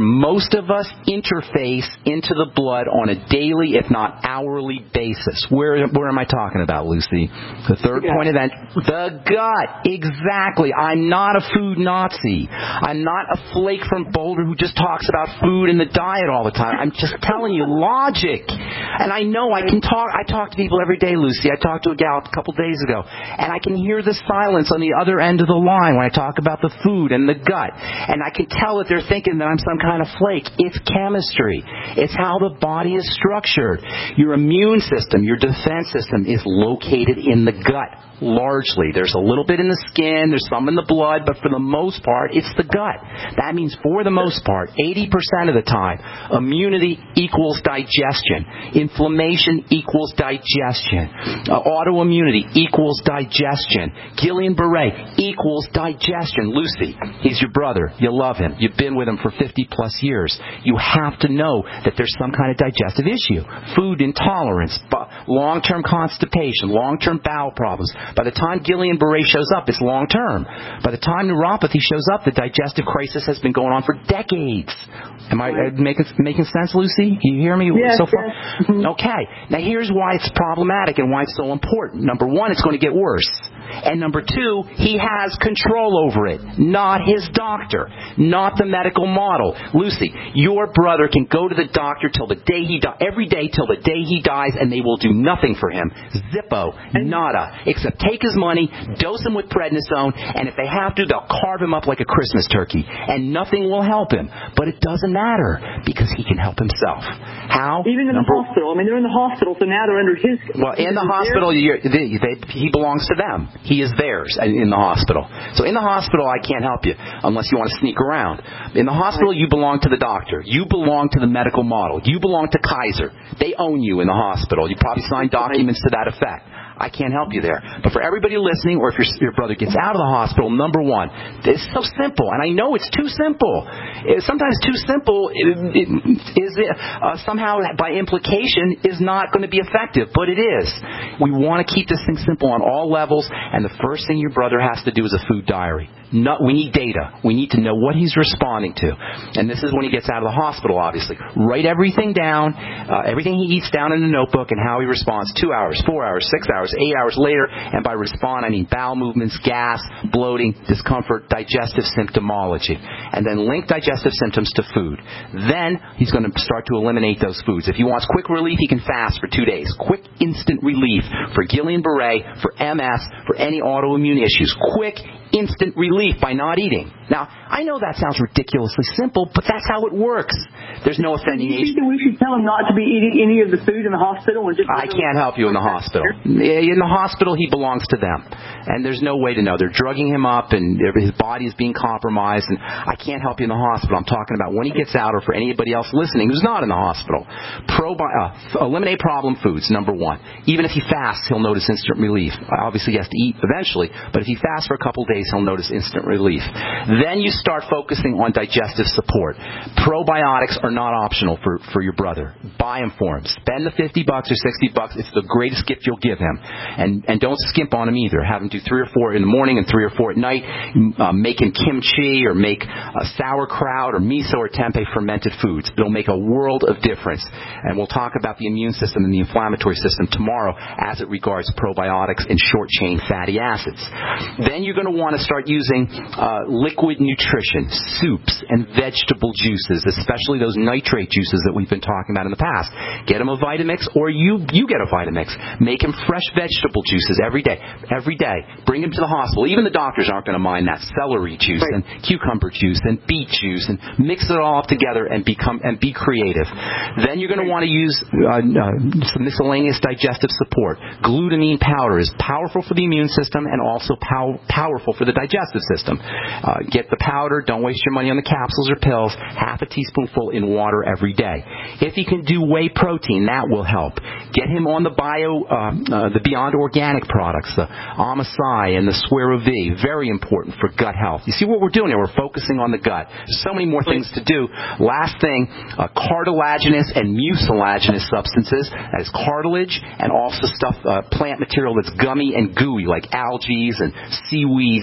Most of us interface into the blood on a daily, if not hourly basis. Where am I talking about, Lucy? The third point of that, the gut. Exactly. I'm not a food Nazi. I'm not a flake from Boulder who just talks about food and the diet all the time. I'm just telling you logic. And I know I talk to people every day, Lucy. I talked to a gal a couple days ago, and I can hear the silence on the other end of the line when I talk about the food and the gut. And I can tell that they're thinking that I'm some kind of flake. It's chemistry. It's how the body is structured. Your immune system, your defense system is located in the gut. Largely. There's a little bit in the skin, there's some in the blood, but for the most part, it's the gut. That means for the most part, 80% of the time, immunity equals digestion. Inflammation equals digestion. Autoimmunity equals digestion. Guillain-Barré equals digestion. Lucy, he's your brother. You love him. You've been with him for 50 plus years. You have to know that there's some kind of digestive issue. Food intolerance, long-term constipation, long-term bowel problems. By the time Guillain-Barré shows up, it's long-term. By the time neuropathy shows up, the digestive crisis has been going on for decades. Am I making sense, Lucy? You hear me so far? Yes. Okay. Now, here's why it's problematic and why it's so important. Number one, it's going to get worse. And number two, he has control over it, not his doctor, not the medical model. Lucy, your brother can go to the doctor till the day he dies, every day till the day he dies, and they will do nothing for him. Zippo, nada, except take his money, dose him with prednisone, and if they have to, they'll carve him up like a Christmas turkey, and nothing will help him. But it doesn't matter because he can help himself. How? Even in the hospital. I mean, they're in the hospital, so now they're under his. Well, in the hospital, he belongs to them. He is theirs in the hospital. So in the hospital, I can't help you unless you want to sneak around. In the hospital, you belong to the doctor. You belong to the medical model. You belong to Kaiser. They own you in the hospital. You probably signed documents to that effect. I can't help you there. But for everybody listening, or if your brother gets out of the hospital, number one, it's so simple. And I know it's too simple. Sometimes too simple somehow by implication is not going to be effective, but it is. We want to keep this thing simple on all levels, and the first thing your brother has to do is a food diary. We need data. We need to know what he's responding to. And this is when he gets out of the hospital, obviously. Write everything down, everything he eats down in a notebook and how he responds 2 hours, 4 hours, 6 hours, 8 hours later. And by respond, I mean bowel movements, gas, bloating, discomfort, digestive symptomology. And then link digestive symptoms to food. Then he's going to start to eliminate those foods. If he wants quick relief, he can fast for 2 days. Quick, instant relief for Guillain-Barré, for MS, for any autoimmune issues. Quick, instant relief by not eating. Now, I know that sounds ridiculously simple, but that's how it works. There's no offending age. Do you think we should tell him not to be eating any of the food in the hospital? I can't help you in the hospital. In the hospital, he belongs to them. And there's no way to know. They're drugging him up, and his body is being compromised, and I can't help you in the hospital. I'm talking about when he gets out, or for anybody else listening who's not in the hospital. Eliminate problem foods, number one. Even if he fasts, he'll notice instant relief. Obviously, he has to eat eventually, but if he fasts for a couple days, he'll notice instant relief. Then you start focusing on digestive support. Probiotics are not optional for your brother. Buy them for him. Spend the $50 or $60. It's the greatest gift you'll give him. And don't skimp on him either. Have him do 3 or 4 in the morning and 3 or 4 at night. Make him kimchi or make sauerkraut or miso or tempeh fermented foods. It'll make a world of difference. And we'll talk about the immune system and the inflammatory system tomorrow as it regards probiotics and short-chain fatty acids. Then you're going to want to start using liquid nutrition, soups and vegetable juices, especially those nitrate juices that we've been talking about in the past. Get him a Vitamix, or you get a Vitamix. Make him fresh vegetable juices every day. Every day. Bring him to the hospital. Even the doctors aren't going to mind that. Celery juice and cucumber juice and beet juice, and mix it all up together and be creative. Then you're going to want to use some miscellaneous digestive support. Glutamine powder is powerful for the immune system and also powerful for the digestive system. Get the powder. Don't waste your money on the capsules or pills. Half a teaspoonful in water every day. If you can do whey protein, that will help. Get him on the Beyond Organic products, the Amasai and the Suero V. Very important for gut health. You see what we're doing here? We're focusing on the gut. There's so many more things to do. Last thing, cartilaginous and mucilaginous substances. That is cartilage and also plant material that's gummy and gooey, like algae and seaweeds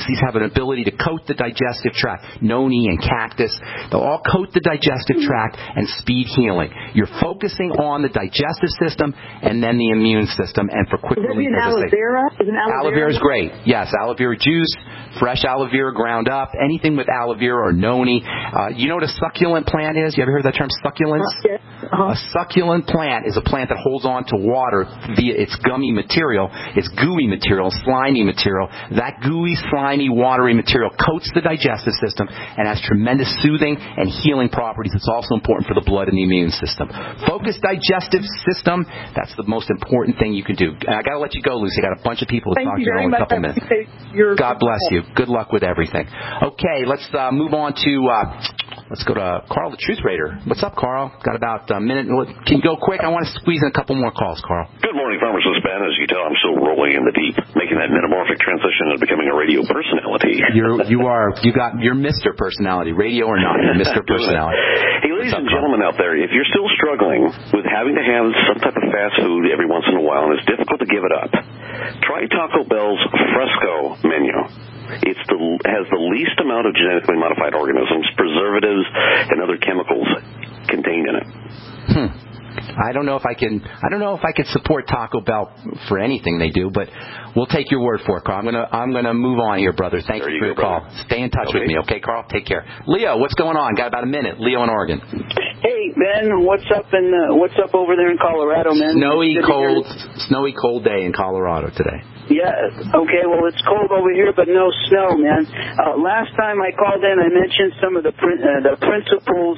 These have an ability to coat the digestive tract. Noni and cactus, they'll all coat the digestive tract and speed healing. You're focusing on the digestive system and then the immune system, and for quick relief. Aloe vera? Aloe vera is great. Yes, aloe vera juice, fresh aloe vera ground up, anything with aloe vera or noni. You know what a succulent plant is? You ever heard that term, succulents? Yes. A succulent plant is a plant that holds on to water via its gummy material, its gooey material, slimy material. That gooey, slimy, watery material coats the digestive system and has tremendous soothing and healing properties. It's also important for the blood and the immune system. Focused digestive system, that's the most important thing you can do. I got to let you go, Lucy. I got a bunch of people to talk to in only a couple minutes. God bless you. Good luck with everything. Okay, let's move on to... let's go to Carl, the Truth Raider. What's up, Carl? Got about a minute. Can you go quick? I want to squeeze in a couple more calls, Carl. Good morning, Farmers with Ben. As you can tell, I'm still rolling in the deep, making that metamorphic transition and becoming a radio personality. You're Mr. Personality, radio or not, you're Mr. Personality. Hey, ladies and gentlemen out there, if you're still struggling with having to have some type of fast food every once in a while and it's difficult to give it up, try Taco Bell's Fresco menu. It has the least amount of genetically modified organisms, preservatives, and other chemicals contained in it. I don't know if I could support Taco Bell for anything they do, but we'll take your word for it, Carl. I'm gonna move on here, brother. Thank you for your call. Stay in touch with me, okay, Carl? Take care. Leo, what's going on? Got about a minute. Leo in Oregon. Hey, Ben, what's up over there in Colorado, man? Snowy, cold day in Colorado today. Yeah, okay, well, it's cold over here, but no snow, man. Last time I called in, I mentioned some of the principles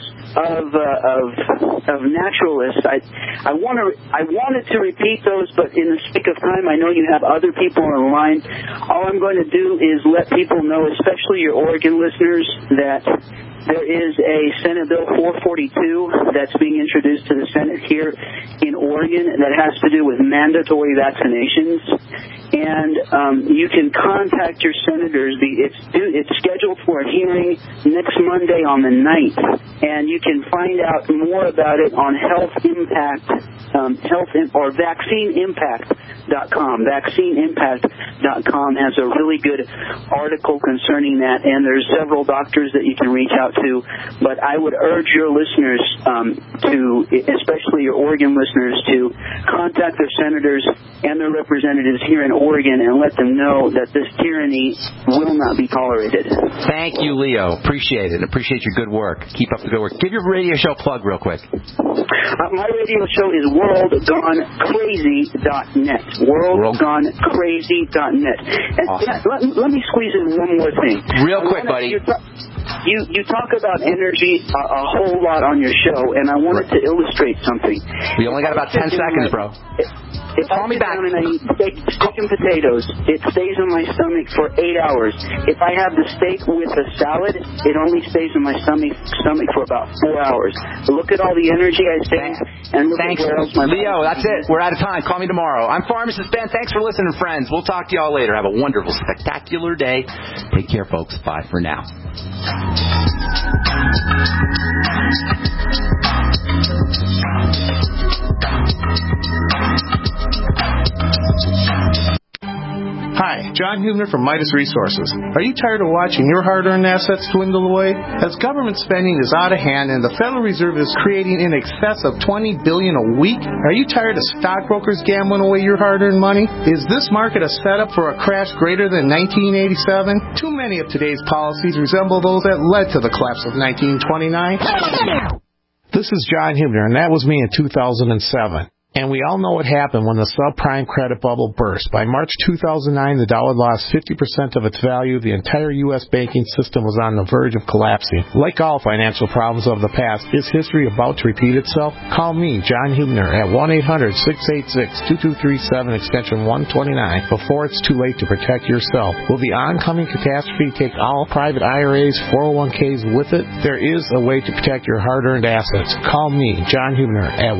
of naturalists. I wanted to repeat those, but in the sake of time, I know you have other people on the line. All I'm going to do is let people know, especially your Oregon listeners, that there is a Senate Bill 442 that's being introduced to the Senate here in Oregon that has to do with mandatory vaccinations. And you can contact your senators. It's scheduled for a hearing next Monday on the 9th. And you can find out more about it on vaccineimpact.com. Vaccineimpact.com has a really good article concerning that, and there's several doctors that you can reach out to. But I would urge your listeners especially your Oregon listeners, to contact their senators and their representatives here in Oregon and let them know that this tyranny will not be tolerated. Thank you, Leo. Appreciate it. Appreciate your good work. Keep up the good work. Give your radio show plug real quick. My radio show is worldgonecrazy.net. Worldgonecrazy.net. Awesome. Let me squeeze in one more thing. Real quick, buddy. You talk about energy a whole lot on your show, and I wanted to illustrate something. We only got about 10 seconds, bro. If I sit down and I eat steak and potatoes, it stays in my stomach for 8 hours. If I have the steak with a salad, it only stays in my stomach for about 4 hours. Look at all the energy I save, and look at where else my Leo, that's it. We're out of time. Call me tomorrow. I'm Pharmacist Ben. Thanks for listening, friends. We'll talk to y'all later. Have a wonderful, spectacular day. Take care, folks. Bye for now. Hi, John Hubner from Midas Resources. Are you tired of watching your hard-earned assets dwindle away? As government spending is out of hand and the Federal Reserve is creating in excess of $20 billion a week, are you tired of stockbrokers gambling away your hard-earned money? Is this market a setup for a crash greater than 1987? Too many of today's policies resemble those that led to the collapse of 1929. This is John Hubner, and that was me in 2007. And we all know what happened when the subprime credit bubble burst. By March 2009, the dollar lost 50% of its value. The entire U.S. banking system was on the verge of collapsing. Like all financial problems of the past, is history about to repeat itself? Call me, John Hubner, at 1-800-686-2237, extension 129, before it's too late to protect yourself. Will the oncoming catastrophe take all private IRAs, 401ks with it? There is a way to protect your hard-earned assets. Call me, John Hubner, at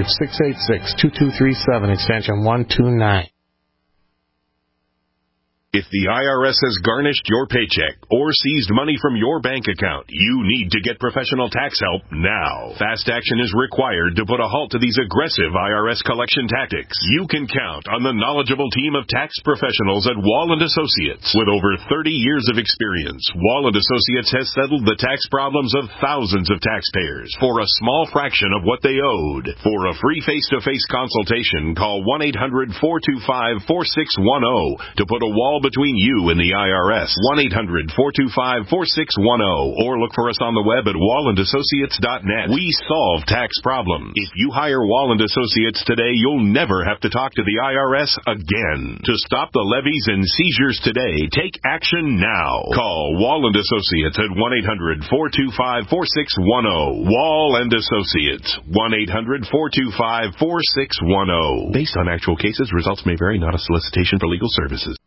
1-800-686-2237, extension 129. If the IRS has garnished your paycheck or seized money from your bank account, you need to get professional tax help now. Fast action is required to put a halt to these aggressive IRS collection tactics. You can count on the knowledgeable team of tax professionals at Wall & Associates. With over 30 years of experience, Wall & Associates has settled the tax problems of thousands of taxpayers for a small fraction of what they owed. For a free face-to-face consultation, call 1-800-425-4610 to put a wall between you and the IRS. 1-800-425-4610 or look for us on the web at wallandassociates.net. We solve tax problems. If you hire Wall & Associates today, you'll never have to talk to the IRS again. To stop the levies and seizures today, take action now. Call Wall & Associates at 1-800-425-4610. Wall & Associates. 1-800-425-4610. Based on actual cases, results may vary, not a solicitation for legal services.